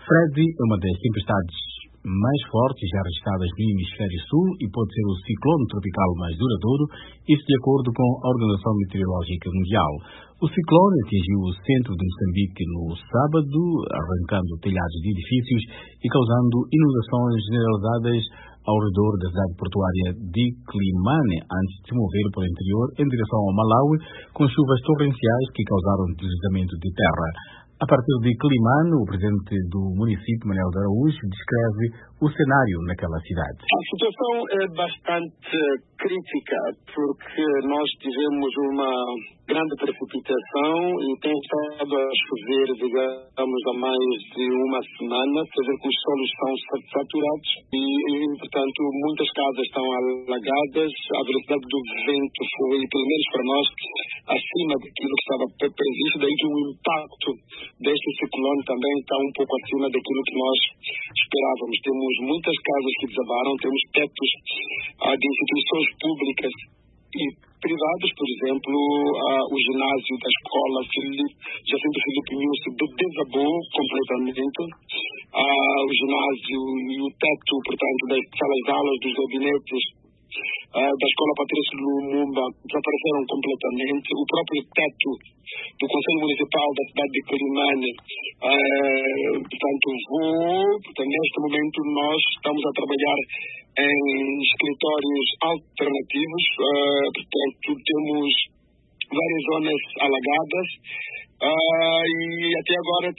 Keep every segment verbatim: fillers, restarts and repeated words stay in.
Freddy é uma das tempestades mais fortes já registradas no hemisfério sul e pode ser o ciclone tropical mais duradouro, isso de acordo com a Organização Meteorológica Mundial. O ciclone atingiu o centro de Moçambique no sábado, arrancando telhados de edifícios e causando inundações generalizadas ao redor da cidade portuária de Climane, antes de se mover pelo interior em direção ao Malawi, com chuvas torrenciais que causaram deslizamento de terra. A partir de Climane, o presidente do município, Manuel de Araújo, descreve o cenário naquela cidade. A situação é bastante crítica, porque nós tivemos uma grande precipitação e tem estado a chover, digamos, há mais de uma semana, quer dizer que os solos estão saturados e, e, portanto, muitas casas estão alagadas. A velocidade do vento foi, pelo menos para nós, acima daquilo que estava previsto, daí que o impacto deste ciclone também está um pouco acima daquilo que nós esperávamos. Temos muitas casas que desabaram, temos tetos ah, de instituições públicas e privadas, por exemplo, ah, o ginásio da escola Filipe, Jacinto Filipe Nilce desabou completamente. Ah, o ginásio e o teto, portanto, das salas de aulas, dos gabinetes Uh, da Escola Patrício Lumumba desapareceram completamente. O próprio teto do Conselho Municipal da cidade de Climane, uh, portanto, voou. Portanto, neste momento nós estamos a trabalhar em escritórios alternativos. Uh, portanto, temos várias zonas alagadas uh, e até agora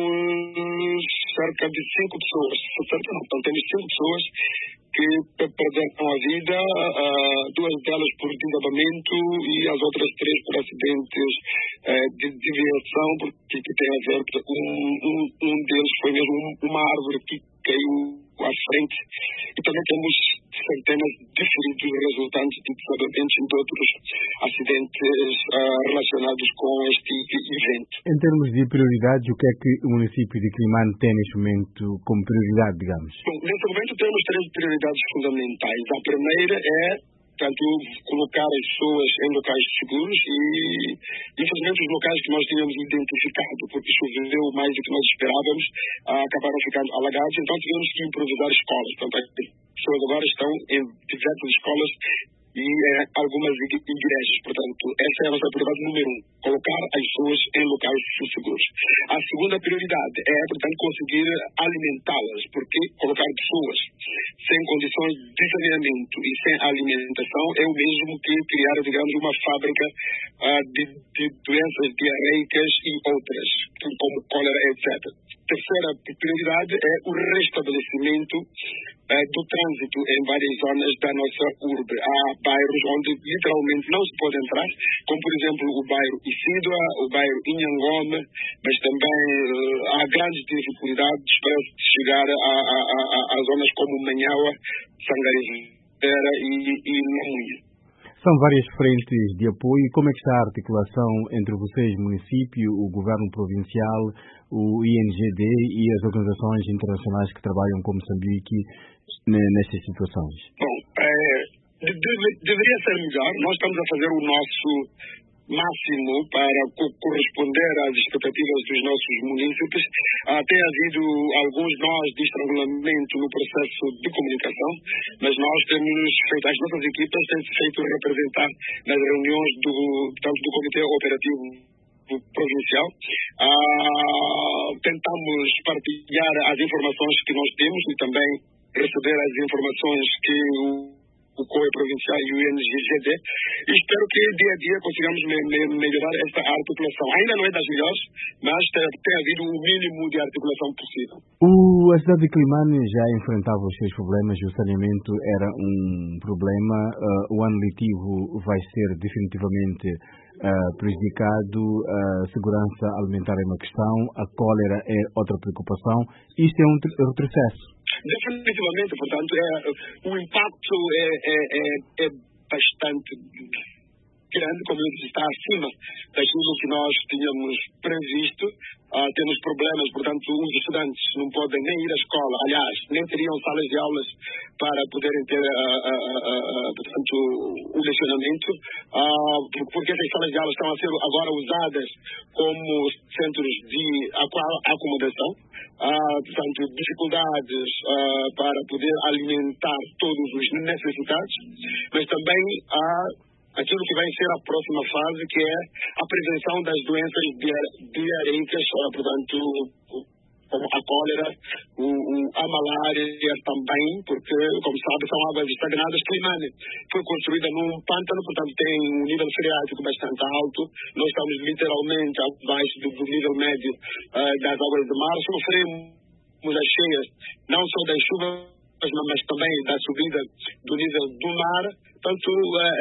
temos cerca de cinco pessoas. Cerca não, então temos cinco pessoas que perderam a vida, uh, duas delas por desabamento e as outras três por acidentes uh, de desviação, porque que tem a ver, um, um, um deles foi mesmo uma árvore que caiu à frente, e também temos centenas de feridos resultantes de desabamentos e de outros acidentes uh, relacionados com este evento. Em termos de prioridades, o que é que o município de Climane tem neste momento como prioridade, digamos? Bom, neste momento temos três prioridades fundamentais. A primeira é, portanto, colocar as pessoas em locais seguros e, infelizmente, os locais que nós tínhamos identificado, porque choveu mais do que nós esperávamos, acabaram ficando alagados, então tivemos que improvisar escolas. Portanto, as pessoas agora estão em diversas escolas e eh, algumas igrejas. Portanto, essa é a nossa prioridade número um, colocar as pessoas em locais seguros. A segunda prioridade é, portanto, conseguir alimentá-las, porque colocar pessoas sem condições de saneamento e sem alimentação é o mesmo que criar, digamos, uma fábrica uh, de, de doenças diarreicas e outras, como cólera, etcétera. Terceira prioridade é o restabelecimento uh, do trânsito em várias zonas da nossa urbe. Há bairros onde literalmente não se pode entrar, como por exemplo o bairro Isidua, o bairro Inhangome, mas também uh, há grandes dificuldades para chegar a, a, a, a zonas como Manhaua, Sangarivera e, e Lamuia. São várias frentes de apoio. Como é que está a articulação entre vocês, município, o governo provincial, o I N G D e as organizações internacionais que trabalham com Moçambique nestas situações? Bom, é, deve, deveria ser melhor. Nós estamos a fazer o nosso máximo para co- corresponder às expectativas dos nossos munícipes. Ah, tem havido alguns nós de estrangulamento no processo de comunicação, mas nós temos feito, as nossas equipas têm se feito representar nas reuniões do, tanto do Comitê Operativo Provincial. Ah, tentamos partilhar as informações que nós temos e também receber as informações que o o C O E provincial e o I N G D, e espero que dia a dia consigamos me, me, melhorar esta articulação. Ainda não é das melhores, mas tem, tem havido o mínimo de articulação possível. O, a cidade de Climane já enfrentava os seus problemas e o saneamento era um problema. Uh, o ano letivo vai ser definitivamente uh, prejudicado, a segurança alimentar é uma questão, a cólera é outra preocupação. Isto é um retrocesso. Definitivamente, portanto, é, o impacto é, é, é, é bastante grande, como eu disse, está acima daquilo que nós tínhamos previsto. Uh, temos problemas, portanto, os estudantes não podem nem ir à escola, aliás, nem teriam salas de aulas para poderem ter, uh, uh, uh, uh, portanto, o lecionamento, uh, porque essas salas de aulas estão a ser agora usadas como centros de acomodação. Uh, portanto, dificuldades uh, para poder alimentar todos os necessitados, mas também há uh, aquilo que vai ser a próxima fase, que é a prevenção das doenças diarreicas, portanto, como a cólera, o, o, a malária também, porque, como sabe, são águas estagnadas. Climane foi construída num pântano, portanto, tem um nível freático bastante alto. Nós estamos literalmente abaixo do, do nível médio uh, das águas do mar. Sofremos as cheias, não só das chuvas, mas também da subida do nível do mar. Portanto,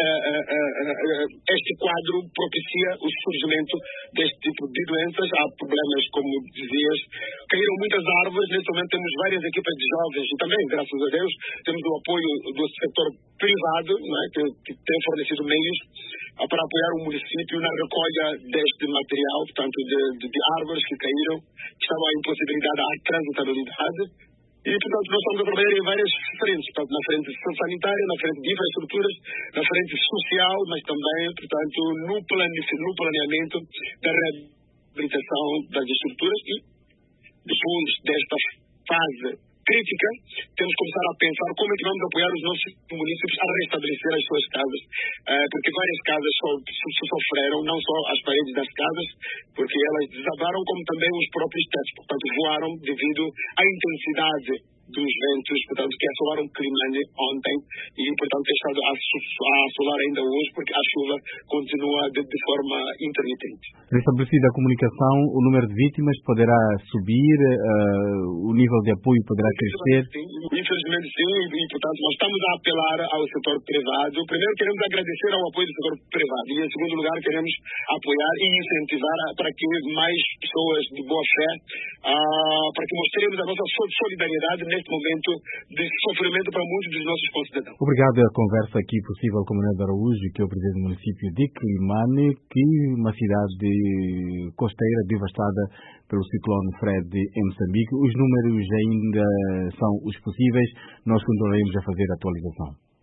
este quadro propicia o surgimento deste tipo de doenças. Há problemas, como dizias, caíram muitas árvores. Neste momento temos várias equipas de jovens e também, graças a Deus, temos o apoio do setor privado, não é, que, que tem fornecido meios para apoiar o município na recolha deste material, portanto, de, de, de árvores que caíram, que estavam a impossibilitar a transitabilidade. E, portanto, nós estamos a trabalhar em várias frentes, portanto, na frente sanitária, na frente de infraestruturas, na frente social, mas também, portanto, no, plane, no planeamento da reabilitação das estruturas. E, depois desta fase crítica, temos que começar a pensar como é que vamos apoiar os nossos municípios a restabelecer as suas casas, uh, porque várias casas so, so, sofreram, não só as paredes das casas, porque elas desabaram, como também os próprios tetos, portanto, voaram devido à intensidade dos ventos, portanto, que assolaram Climane ontem e, portanto, tem estado a, a assolar ainda hoje, porque a chuva continua de, de forma intermitente. Restabelecida a comunicação, o número de vítimas poderá subir, uh, o nível de apoio poderá crescer? Sim, infelizmente sim, e, portanto, nós estamos a apelar ao setor privado. Primeiro, queremos agradecer ao apoio do setor privado e, em segundo lugar, queremos apoiar e incentivar a, para que mais pessoas de boa fé, uh, para que mostremos a nossa solidariedade neste momento de sofrimento para muitos dos nossos concidadãos. Obrigado. A conversa aqui possível com o Manuel de Araújo, que é o presidente do município de Climane, que é uma cidade costeira devastada pelo ciclone Fred em Moçambique. Os números ainda são os possíveis. Nós continuaremos a fazer a atualização.